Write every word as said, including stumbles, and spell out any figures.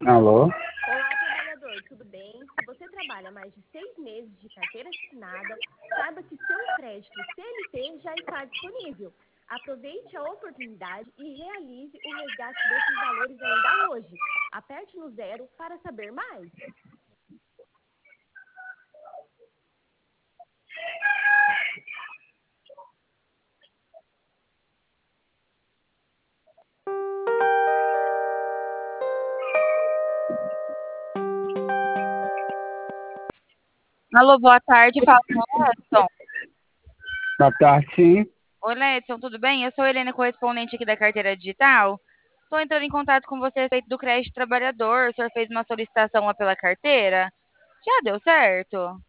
Alô? Olá, trabalhador, tudo bem? Se você trabalha mais de seis meses de carteira assinada, saiba que seu crédito C L T já está disponível. Aproveite a oportunidade e realize o resgate desses valores ainda hoje. Aperte no zero para saber mais. Alô, boa tarde, fala com o Edson. Boa tarde, sim. Oi, Edson, tudo bem? Eu sou a Helena, correspondente aqui da carteira digital. Estou entrando em contato com você a respeito do crédito trabalhador. O senhor fez uma solicitação lá pela carteira? Já deu certo?